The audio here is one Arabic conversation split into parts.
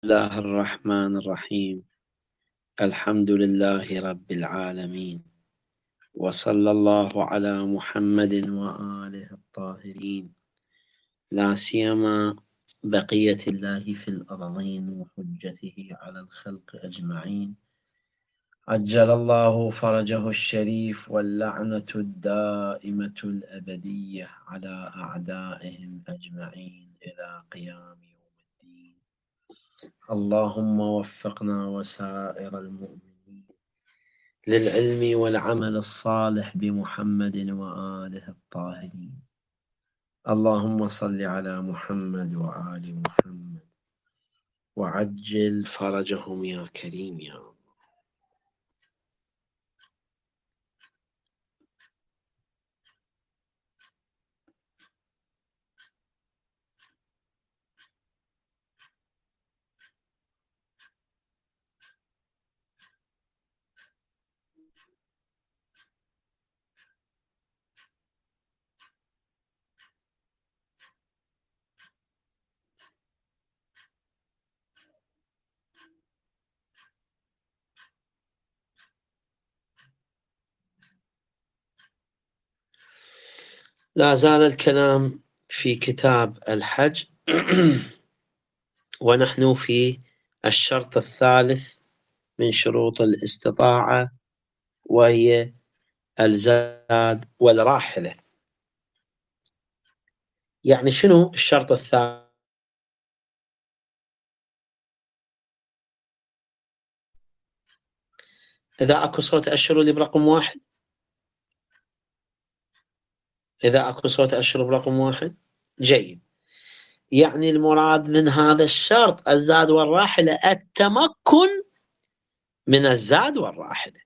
الله الرحمن الرحيم. الحمد لله رب العالمين، وصلى الله على محمد وآله الطاهرين، لا سيما بقية الله في الأرضين وحجته على الخلق أجمعين. عجل الله فرجه الشريف، واللعنة الدائمة الأبدية على أعدائهم أجمعين إلى قيام يوم الدين. اللهم وفقنا وسائر المؤمنين للعلم والعمل الصالح بمحمد وآله الطاهرين. اللهم صل على محمد وآل محمد وعجل فرجهم يا كريم يا الله. لا زال الكلام في كتاب الحج ونحن في الشرط الثالث من شروط الاستطاعة، وهي الزاد والراحلة. يعني شنو الشرط الثالث؟ إذا أكو صوت أشروا لي برقم واحد. إذا أكو صوت أشروا برقم واحد. جيد. يعني المراد من هذا الشرط الزاد والراحلة التمكن من الزاد والراحلة،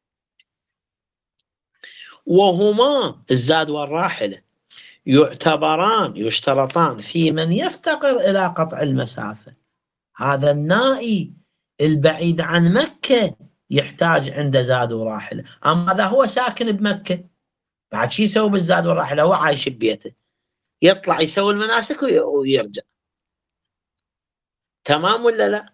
وهما الزاد والراحلة يعتبران يشترطان في من يفتقر إلى قطع المسافة. هذا النائي البعيد عن مكة يحتاج عنده زاد وراحلة، أما إذا هو ساكن بمكة بعد شي يسوي بالزاد والراحلة؟ هو عايش ببيته، يطلع يسوي المناسك ويرجع. تمام ولا لا؟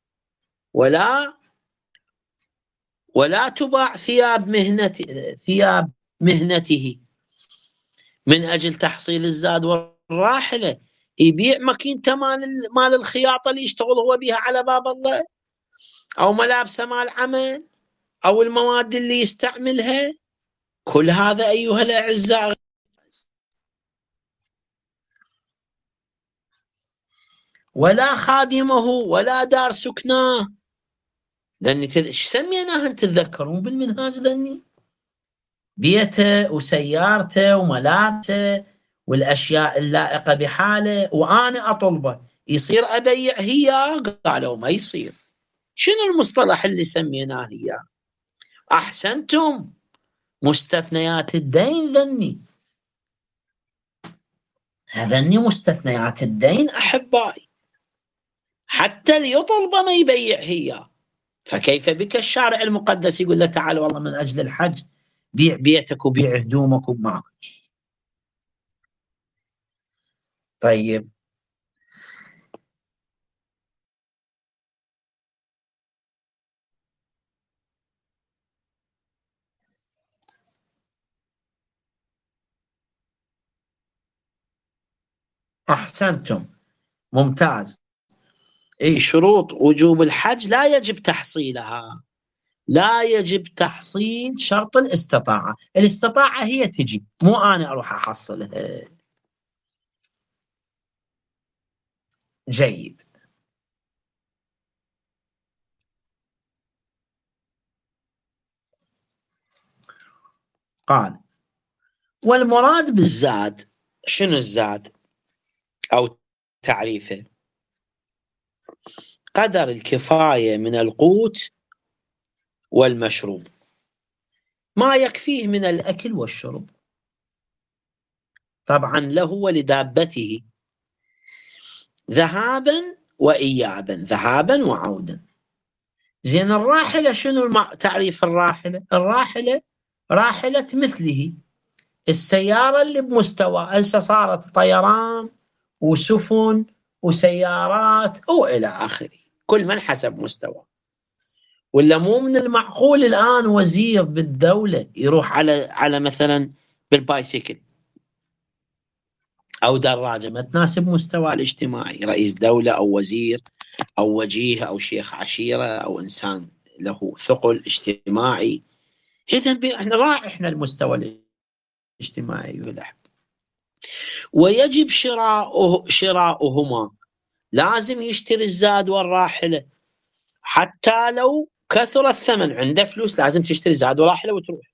ولا تباع ثياب مهنته من أجل تحصيل الزاد والراحلة. يبيع ماكينته مال الخياطة اللي يشتغل هو بها على باب الله، أو ملابسه مال عمل، أو المواد اللي يستعملها. كل هذا أيها الأعزاء ولا خادمه ولا دار سكناه. لأن ايش سميناها أنت تتذكرون بالمنهاج؟ ذني بيته وسيارته وملابسه والأشياء اللائقة بحاله، وأنا أطلبه يصير أبيع هي؟ قالوا ما يصير. شنو المصطلح اللي سميناه هي؟ أحسنتم، مستثنيات الدين. هذني مستثنيات الدين أحبائي، حتى ليطلب ما يبيع هي. فكيف بك الشارع المقدس يقول له تعال والله من أجل الحج بيع بيتك وبيع هدومك ومعك. طيب، أحسنتم، ممتاز. أي شروط وجوب الحج لا يجب تحصيلها، لا يجب تحصيل شرط الاستطاعة. الاستطاعة هي تجي، مو أنا أروح أحصلها. جيد. قال: والمراد بالزاد، شنو الزاد أو تعريفه؟ قدر الكفاية من القوت والمشروب، ما يكفيه من الأكل والشرب، طبعا له ولدابته، ذهابا وإيابا، ذهابا وعودا. زين، الراحلة شنو تعريف الراحلة؟ الراحلة راحلة مثله السيارة اللي بمستوى. هسه صارت طيران وسفن وسيارات وإلى آخره، كل من حسب مستوى. ولا مو من المعقول الآن وزير بالدولة يروح على مثلا بالبايسيكل أو دراجة ما تناسب مستوى الاجتماعي، رئيس دولة أو وزير أو وجيه أو شيخ عشيرة أو إنسان له ثقل اجتماعي. إذن احنا احنا المستوى الاجتماعي والأحب، ويجب شراؤهما. لازم يشتري الزاد والراحلة حتى لو كثر الثمن، عنده فلوس لازم تشتري زاد وراحلة وتروح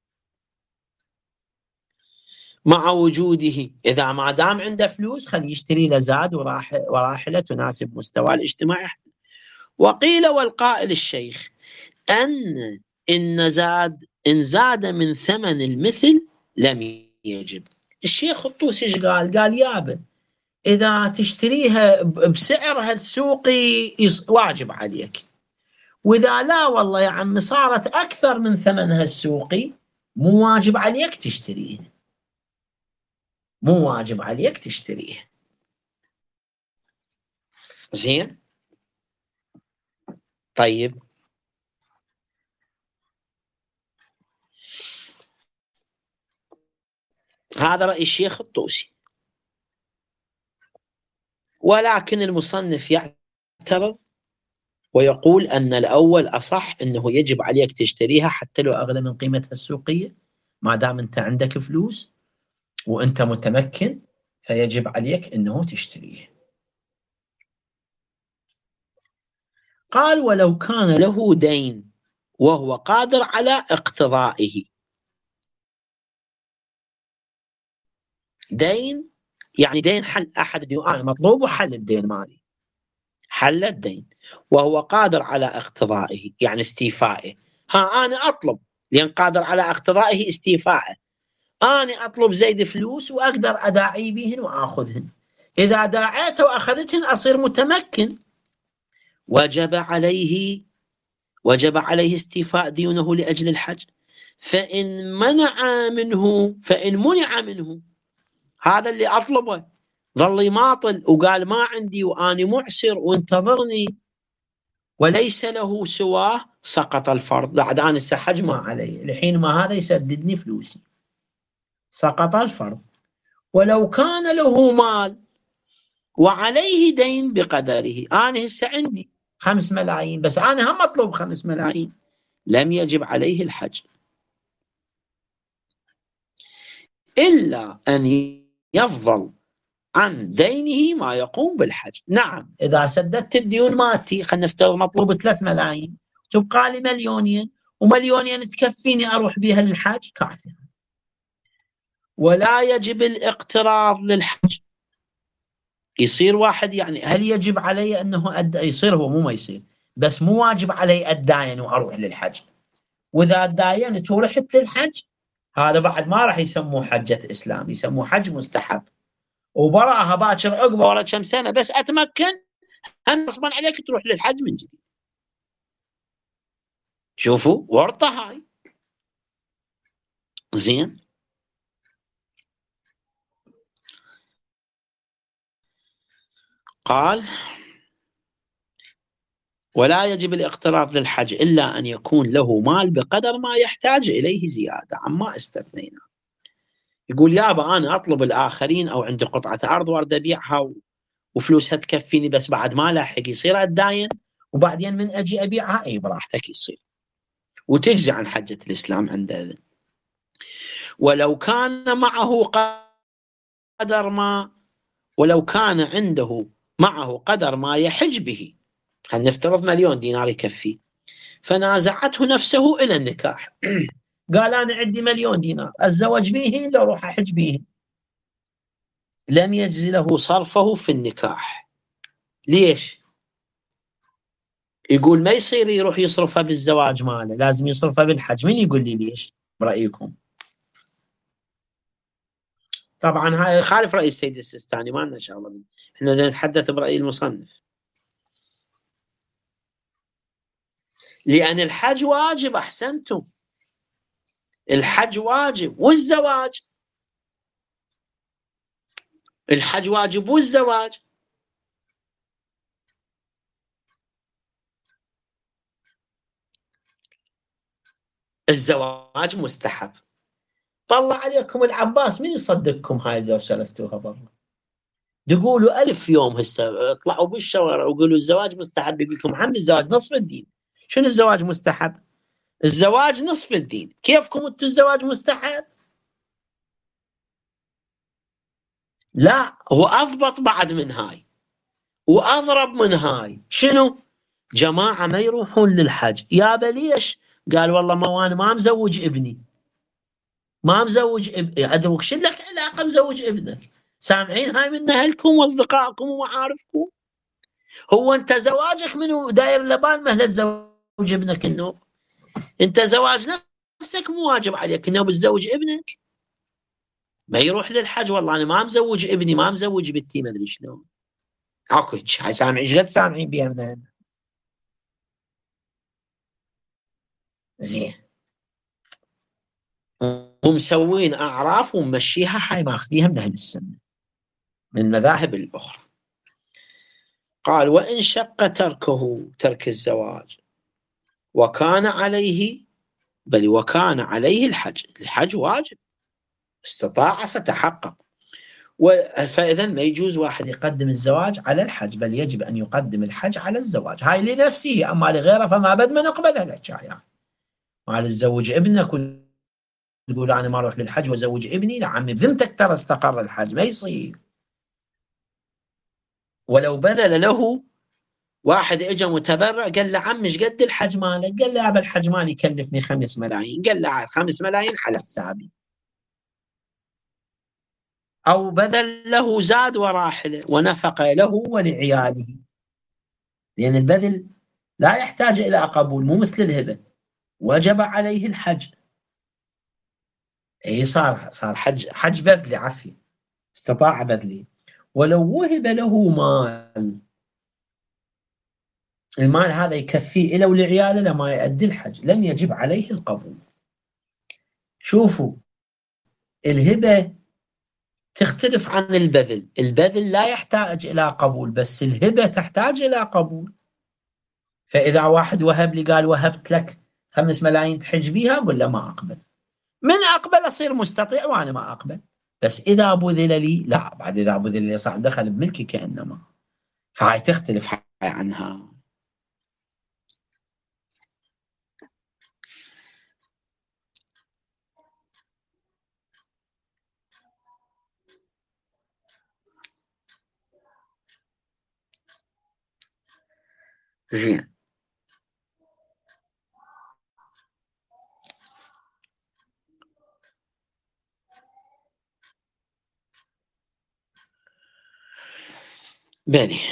مع وجوده. إذا ما دام عنده فلوس خليه يشتري له زاد وراحلة تناسب مستوى الاجتماعي. وقيل والقائل الشيخ أن إن زاد من ثمن المثل لم يجب. الشيخ الطوسي ايش قال؟ قال يابا إذا تشتريها بسعرها السوقي واجب عليك، وإذا لا والله يا عم صارت أكثر من ثمنها السوقي مو واجب عليك تشتريها، مو واجب عليك تشتريها. زين طيب، هذا رأي الشيخ الطوسي. ولكن المصنف يعترض ويقول أن الأول أصح، أنه يجب عليك تشتريها حتى لو أغلى من قيمتها السوقية، ما دام أنت عندك فلوس وأنت متمكن فيجب عليك أنه تشتريها. قال ولو كان له دين وهو قادر على اقتضائه. دين يعني دين حل أحد الديون مطلوب وحل الدين مالي، حل الدين وهو قادر على اقتضائه يعني استيفائه. أنا أطلب لأن قادر على اقتضائه استيفائه، أنا أطلب زيد فلوس وأقدر أداعي بهن وأخذهن، إذا داعيت وأخذتهن أصير متمكن، وجب عليه استيفاء ديونه لأجل الحج. فإن منع منه هذا اللي أطلبه ظل يماطل وقال ما عندي وأنا معسر وانتظرني وليس له سواه، سقط الفرض. بعد أنا السحج ما علي الحين ما هذا يسددني فلوسي، سقط الفرض. ولو كان له مال وعليه دين بقدره، أنا هسه عندي 5 ملايين بس أنا هم أطلب 5 ملايين، لم يجب عليه الحج إلا أن يفضل عن دينه ما يقوم بالحج. نعم إذا سددت الديون مالتي، خلينا نفترض مطلوب 3 ملايين تبقى لي 2 ومليونين تكفيني أروح بها للحج كافية. ولا يجب الاقتراض للحج. يصير واحد يعني هل يجب علي أنه يصير هو مو ما يصير، بس مو واجب علي أداين وأروح للحج. وإذا أداينت ورحت للحج هذا بعد ما راح يسموه حجة إسلام، يسموه حج مستحب، وبراها باكر عقبه ورا كم سنة بس أتمكن هم غصبا عليك تروح للحج من جديد. شوفوا ورطة هاي. زين قال ولا يجب الاقتراض للحج إلا أن يكون له مال بقدر ما يحتاج إليه زيادة عما استثنينا. يقول يابا أنا أطلب الآخرين أو عندي قطعة أرض وارد أبيعها وفلوسها تكفيني بس بعد ما لاحق يصير أتداين وبعدين من أجي أبيعها أي براحتك يصير وتجزي عن حجة الإسلام عندئذ. ولو كان معه قدر ما ولو كان عنده معه قدر ما يحج به، خلينا نفترض 1,000,000 دينار يكفي، فنازعته نفسه إلى النكاح قال أنا عندي 1,000,000 دينار أتزوج به لو أروح أحج به، لم يجز له صرفه في النكاح. ليش؟ يقول ما يصير يروح يصرفها بالزواج ماله، لازم يصرفها بالحج. من يقول لي ليش برأيكم؟ طبعا هاي خالف رأي السيد السيستاني، ما لنا شغله، احنا نتحدث برأي المصنف. لأن الحج واجب، أحسنتم، الحج واجب والزواج، الحج واجب والزواج. الزواج مستحب. طلع عليكم العباس، من يصدقكم هاي لو سلفتوها برا؟ تقولوا 1000 يوم هسه اطلعوا بالشوارع وقولوا الزواج مستحب، يقول لكم عم الزواج نصف الدين. شنو الزواج مستحب؟ الزواج نصف الدين، كيفكم انتم الزواج مستحب؟ لا، هو اضبط بعد من هاي واضرب من هاي. شنو؟ جماعه ما يروحون للحج، يابا ليش؟ قال والله ما انا ما مزوج ابني، ما مزوج ادرك شو لك علاقه مزوج ابنك؟ سامعين هاي من اهلكم واصدقائكم ومعارفكم؟ هو انت زواجك منو داير لبال مهله تزوج ابنك انه؟ انت زواج نفسك مو واجب عليك انه بتزوج ابنك. ما يروح للحج والله انا ما مزوج ابني، ما مزوج بنتي، ما ادري شلون. اكو هاي سامعين ايش قد سامعين بيها من هنا. زين، ومسوين اعراف وممشيها، هاي ماخذيها من اهل السنه من المذاهب الاخرى. قال وان شق ترك الزواج وكان عليه، بل وكان عليه الحج واجب، استطاع فتحقق. فإذا ما يجوز واحد يقدم الزواج على الحج، بل يجب أن يقدم الحج على الزواج. هاي لنفسه، أما لغيره فما بد من نقبلها الحكاية. ما تزوج ابنك وتقول أنا ما أروح للحج وأزوج ابني، لا عمي بذمتك ترى استقر الحج، ما يصير. ولو بذل له واحد اجى متبرع قال له عم ايش قد الحج مالك؟ قال له يا ابا الحج مالي يكلفني 5 ملايين، قال له 5 ملايين على حسابي. أو بذل له زاد وراحله ونفق له ولعياله، لأن البذل لا يحتاج إلى قبول، مو مثل الهبة. وجب عليه الحج، أي صار حج بذل عفية، استطاع بذله. ولو وهب له مال، المال هذا يكفيه إلى ولعياله لما يؤدي الحج، لم يجب عليه القبول. شوفوا، الهبة تختلف عن البذل. البذل لا يحتاج إلى قبول، بس الهبة تحتاج إلى قبول. فإذا واحد وهب لي قال وهبت لك 5 ملايين تحج بيها، أقول له ما أقبل. من أقبل أصير مستطيع وأنا ما أقبل. بس إذا بذل لي لا، بعد إذا بذل لي صار دخل بملكي كأنما. فهاي تختلف هاي عنها. زين، بني.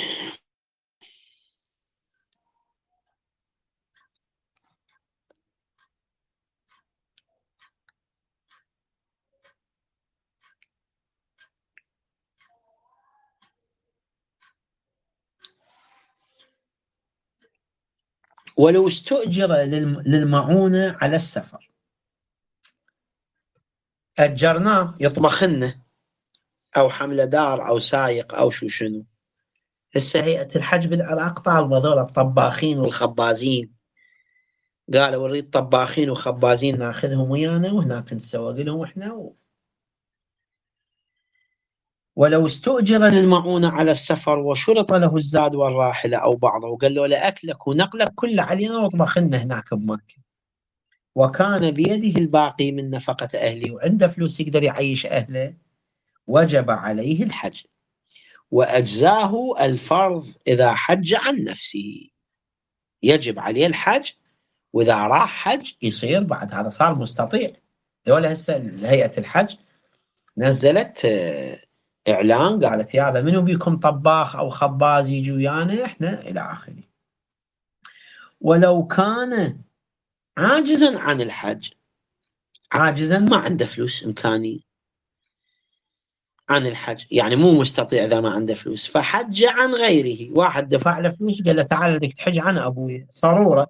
ولو استؤجر للمعونة على السفر، أجرناه يطبخ لنا أو حمل دار أو سايق أو شنو. هسه هيئة الحج بالعراق طالبة ذول الطباخين والخبازين، قالوا نريد طباخين وخبازين ناخذهم ويانا وهناك نسوق لهم احنا. ولو استؤجر للمعونة على السفر وشرط له الزاد والراحلة أو بعضه، وقال له لأكلك ونقلك كله علينا واطبخ لنا هناك بمكة، وكان بيده الباقي من نفقة أهله، وعنده فلوس يقدر يعيش أهله، وجب عليه الحج وأجزاه الفرض إذا حج عن نفسه. يجب عليه الحج، وإذا راح حج يصير بعد هذا صار مستطيع. دولة هسه هيئة الحج نزلت إعلان، قالت يابا منو بيكم طباخ أو خباز يجي ويانا إحنا إلى آخره. ولو كان عاجزا عن الحج، عاجزا ما عنده فلوس إمكانية عن الحج، يعني مو مستطيع إذا ما عنده فلوس، فحج عن غيره، واحد دفع له فلوس قال له تعال بدك تحج عن أبوي صرورة،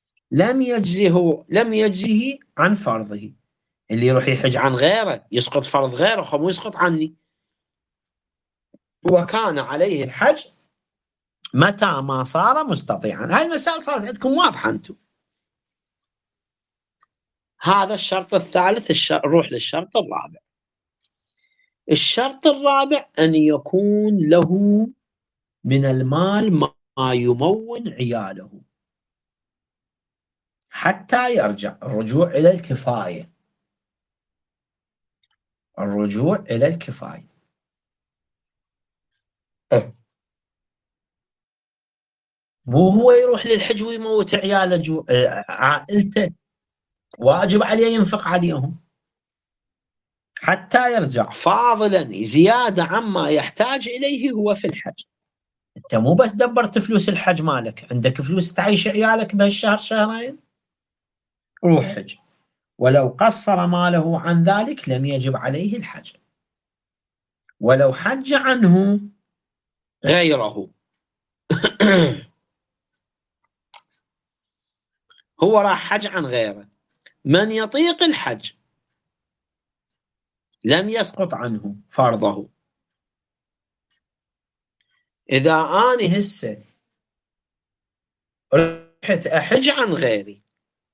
لم يجزه عن فرضه. اللي يروح يحج عن غيره يسقط فرض غيره، خو مو يسقط عني. وكان عليه الحج متى ما صار مستطيعا. هاي المسائل صارت عندكم واضحة أنتم. هذا الشرط الثالث. نروح للشرط الرابع. الشرط الرابع أن يكون له من المال ما يمون عياله حتى يرجع. الرجوع إلى الكفاية. الرجوع إلى الكفاية. مو هو يروح للحج ويموت عياله عائلته، واجب عليه ينفق عليهم حتى يرجع فاضلا زيادة عما يحتاج إليه هو في الحج. أنت مو بس دبرت فلوس الحج مالك، عندك فلوس تعيش عيالك بهالشهر شهرين، روح حج. ولو قصر ماله عن ذلك لم يجب عليه الحج، ولو حج عنه غيره هو راح حج عن غيره، من يطيق الحج لم يسقط عنه فرضه. إذا أنا هسه رحت أحج عن غيري،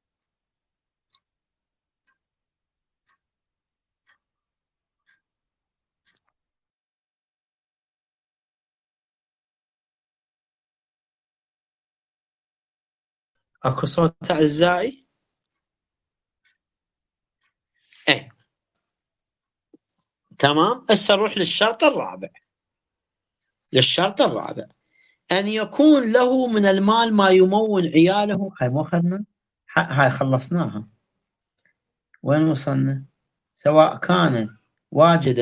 اكو صوت اعزائي؟ ايه تمام. هسه نروح للشرط الرابع. للشرط الرابع ان يكون له من المال ما يمون عياله. هاي مو اخذنا، هاي خلصناها. وين وصلنا؟ سواء كان واجدا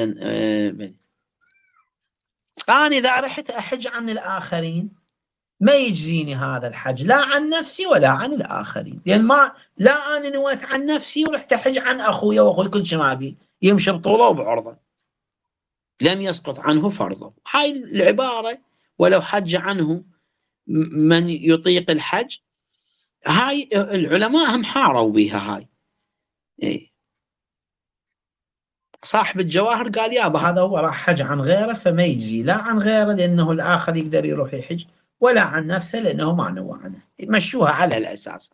انا اذا رحت احج عن الاخرين ما يجزيني هذا الحج، لا عن نفسي ولا عن الاخرين، لان ما لا انا نويت عن نفسي ورحت احج عن اخويا، واخوي كل شيء ما بي يمشي بطوله وبعرضه، لم يسقط عنه فرضه. هاي العبارة ولو حج عنه من يطيق الحج، هاي العلماء هم حاروا بها. هاي إيه. صاحب الجواهر قال يابا هذا هو راح حج عن غيره فما يجزي، لا عن غيره لأنه الآخر يقدر يروح يحج، ولا عن نفسه لأنه ما نوى عنه. مشوها على الأساس.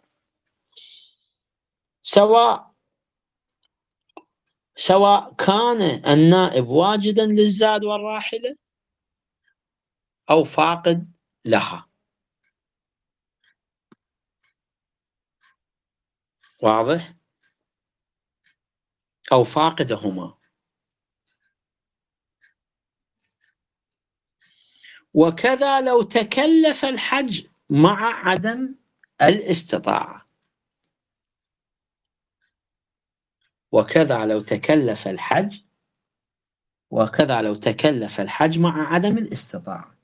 سواء كان النائب واجدا للزاد والراحلة أو فاقد لها. واضح؟ أو فاقدهما. وكذا لو تكلف الحج مع عدم الاستطاعة. وكذا لو تكلف الحج مع عدم الاستطاعة،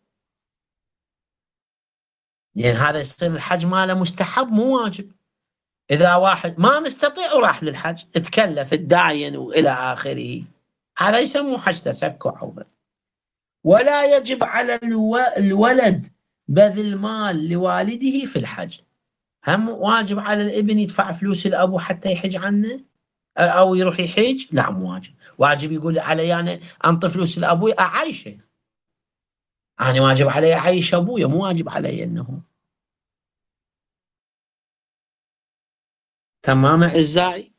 لأن هذا يصير الحج ماله مستحب مو واجب. إذا واحد ما مستطيع وراح للحج تكلف الداين وإلى آخره، هذا يسموه حج تسكع وعوض. ولا يجب على الولد بذل مال لوالده في الحج. هم واجب على الابن يدفع فلوس الأبو حتى يحج عنه أو يروح يحج؟ لا مو واجب. واجب يقول علي يعني أنطي فلوس لأبوي أعيشه، أنا واجب علي أعيش أبويا، مو واجب علي أنه. تمام أعزائي؟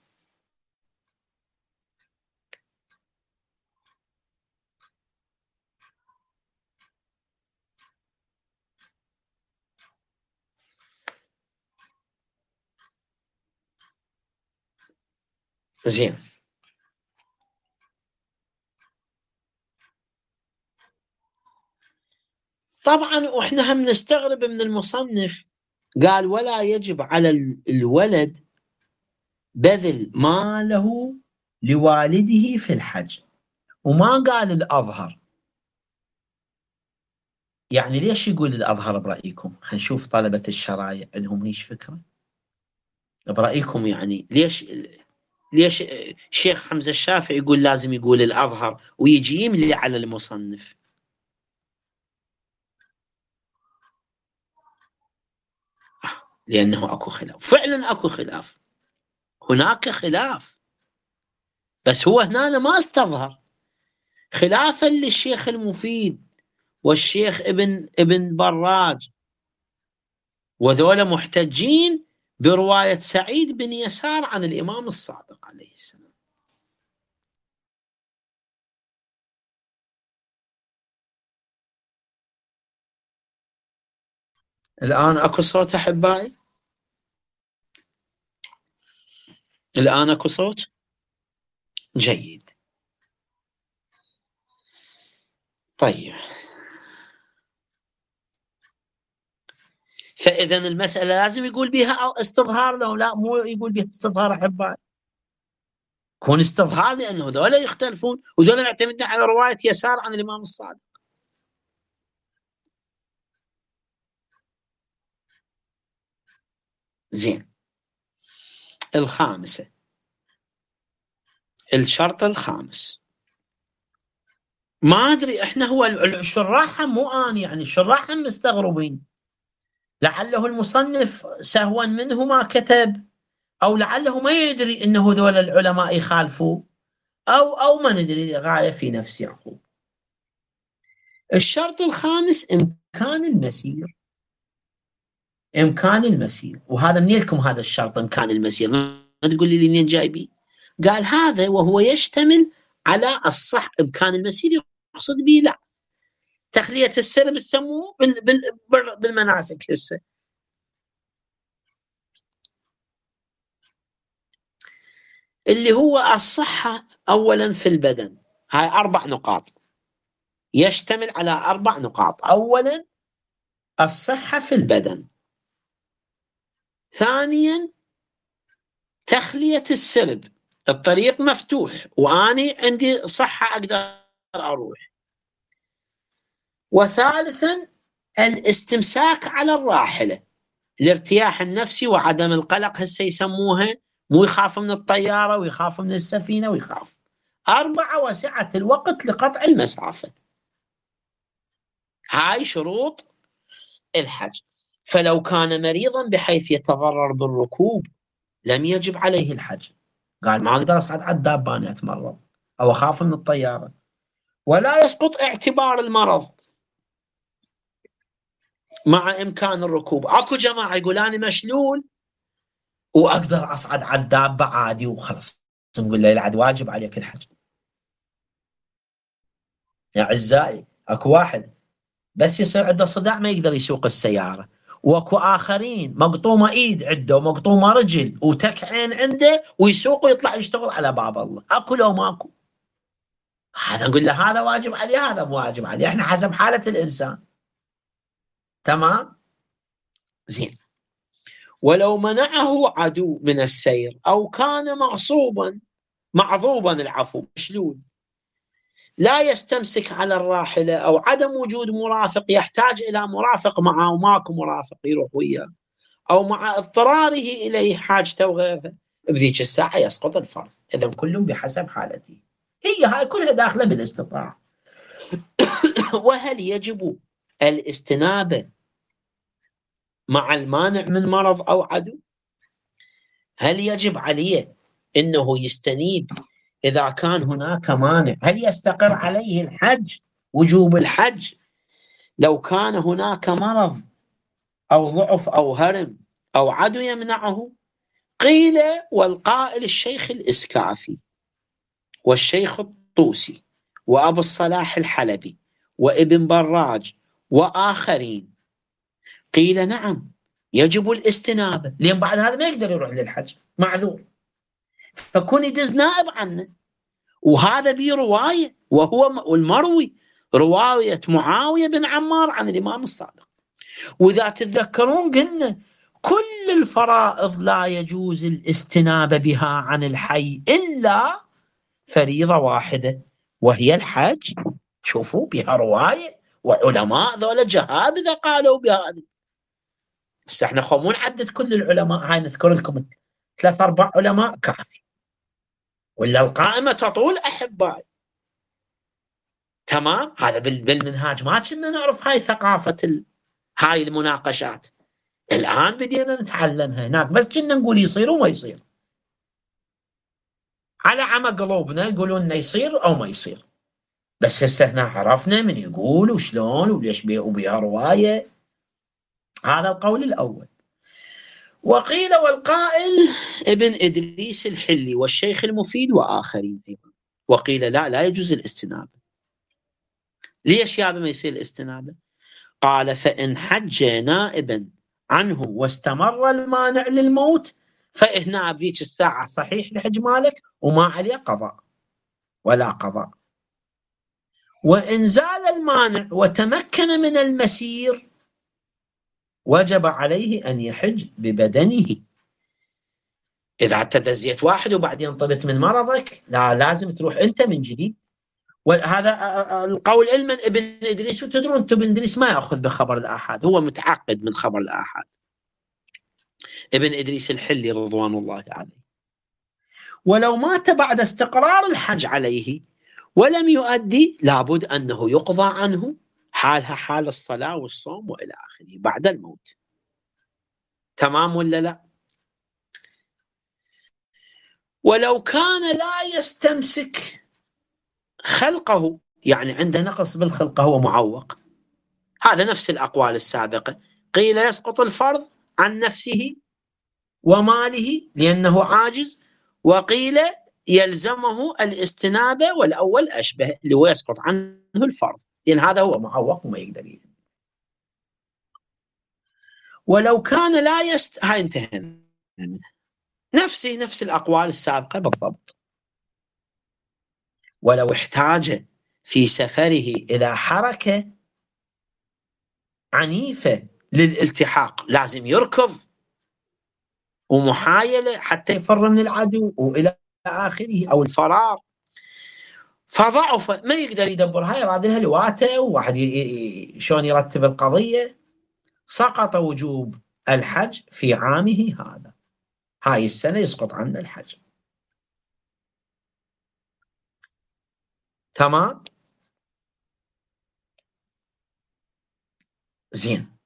زين. طبعا واحنا هم نستغرب من المصنف، قال ولا يجب على الولد بذل ماله لوالده في الحج، وما قال الأظهر. يعني ليش يقول الأظهر برأيكم؟ خلينا نشوف طلبة الشرائع عندهم ايش فكرة برأيكم. يعني ليش الشيخ حمزة الشافعي يقول لازم يقول الأظهر ويجي يملي على المصنف؟ لأنه أكو خلاف، فعلا أكو خلاف، هناك خلاف، بس هو هنا ما استظهر خلافا للشيخ المفيد والشيخ ابن براج، وذولا محتجين برواية سعيد بن يسار عن الإمام الصادق عليه السلام. الآن أكو صوت أحبائي؟ الآن أكو صوت؟ جيد. طيب، فإذا المسألة لازم يقول بها استظهار، لو لا مو يقول بها استظهار أحبائي، يكون استظهار، لأنه ذولا يختلفون وذولا معتمدين على رواية يسار عن الإمام الصادق. زين. الخامسة، الشرط الخامس، ما أدري إحنا هو الشراح مو أنا، يعني الشراح مستغربين، لعله المصنف سهوا منه ما كتب، أو لعله ما يدري أنه ذول العلماء يخالفوا، أو ما ندري، غاية في نفس يعقوب. الشرط الخامس إمكان المسير. إمكان المسير، وهذا منين لكم هذا الشرط إمكان المسير؟ ما تقول لي منين جايبيه؟ قال هذا وهو يشتمل على الصح. إمكان المسير يقصد به لا تخلية السلم تسموه بالمناسك هسه. اللي هو الصحة أولا في البدن، هاي 4 نقاط، يشتمل على 4 نقاط. أولا الصحة في البدن، ثانيا تخلية السلب، الطريق مفتوح وأني عندي صحة أقدر أروح، وثالثا الاستمساك على الراحلة، الارتياح النفسي وعدم القلق، هسه يسموها، مو يخاف من الطيارة ويخاف من السفينة ويخاف. 4 وسعة الوقت لقطع المسافة. هاي شروط الحج. فلو كان مريضا بحيث يتضرر بالركوب لم يجب عليه الحج. قال ما أقدر أصعد على الدابة أنا أتمرض أو أخاف من الطيارة، ولا يسقط اعتبار المرض مع إمكان الركوب. أكو جماعة يقول أنا مشلول وأقدر أصعد على الدابة عادي وخلص، نقول له العد واجب عليك الحج. يا أعزائي، أكو واحد بس يصير عنده صداع ما يقدر يسوق السيارة، واكو آخرين مقطومة إيد عنده ومقطومة رجل وتك عين عنده ويسوق ويطلع يشتغل على باب الله. أكو لو ماكو؟ هذا نقول له هذا واجب عليه، هذا مو واجب عليه، احنا حسب حالة الإنسان. تمام؟ زين. ولو منعه عدو من السير أو كان مغصوبا، معضوبا، العفو، مشلول، لا يستمسك على الراحلة، أو عدم وجود مرافق يحتاج إلى مرافق معه وماكو مرافق يروح وياه، أو مع اضطراره إليه حاجته وغيرها، بذيك الساعة يسقط الفرض. إذا كل بحسب حالته، هي هاي كلها داخلة بالاستطاعة. وهل يجب الاستنابة مع المانع من مرض أو عدو؟ هل يجب عليه أنه يستنيب إذا كان هناك مانع؟ هل يستقر عليه الحج، وجوب الحج، لو كان هناك مرض أو ضعف أو هرم أو عدو يمنعه؟ قيل والقائل الشيخ الإسكافي والشيخ الطوسي وأبو الصلاح الحلبي وابن براج وآخرين، قيل نعم يجب الاستنابة، لأن بعد هذا ما يقدر يروح للحج، معذور، فكون يدز نائب عنه. وهذا به رواية، وهو المروي رواية معاوية بن عمار عن الإمام الصادق. وإذا تتذكرون قلنا كل الفرائض لا يجوز الاستنابة بها عن الحي إلا فريضة واحدة وهي الحج. شوفوا بها رواية، وعلماء ذولا جهابذة قالوا بهذه. بس احنا خو نعدد كل العلماء، هاي نذكر لكم 3-4 علماء كافي، ولا القائمة تطول أحبائي. تمام؟ هذا بالمنهاج ما كنا نعرف هاي ثقافة هاي المناقشات، الآن بدينا نتعلمها. هناك بس كنا نقول يصير وما يصير، على عمى قلوبنا يقولون انه يصير او ما يصير. بس هسه احنا عرفنا من يقول وشلون وليش وبيها رواية. هذا القول الأول. وقيل والقائل ابن إدريس الحلي والشيخ المفيد وآخرين أيضا. وقيل لا يجوز الاستنابة. ليش يا ما يصير الاستنابة؟ قال فإن حج نائبا عنه واستمر المانع للموت فهنا بذيك الساعة صحيح لحج مالك وما عليه قضاء ولا قضاء. وإن زال المانع وتمكن من المسير وجب عليه أن يحج ببدنه. إذا تدزيت واحد وبعدين طلت من مرضك لازم تروح أنت من جديد. وهذا القول علما ابن إدريس، وتدرون أنتم ابن إدريس ما يأخذ بخبر الآحاد، هو متعقد من خبر الآحاد. ابن إدريس الحلي رضوان الله عليه. ولو مات بعد استقرار الحج عليه ولم يؤدي لابد أنه يقضى عنه، حالها حال الصلاة والصوم وإلى آخره بعد الموت. تمام ولا لا؟ ولو كان لا يستمسك خلقه، يعني عنده نقص بالخلقة، هو معوق، هذا نفس الأقوال السابقة. قيل يسقط الفرض عن نفسه وماله لأنه عاجز، وقيل يلزمه الاستنابة، والأول أشبه اللي هو يسقط عنه الفرض لأن هذا هو معوق وما يقدر يجي. ولو كان لا هاي انتهينا منها. نفس الأقوال السابقة بالضبط. ولو احتاج في سفره إلى حركة عنيفة للالتحاق، لازم يركض ومحايلة حتى يفر من العدو وإلى آخره، أو الفرار، فضعف ما يقدر يدبرها، يراد لها لواته وواحد شلون يرتب القضية، سقط وجوب الحج في عامه هذا، هاي السنة يسقط عنه الحج. تمام؟ زين.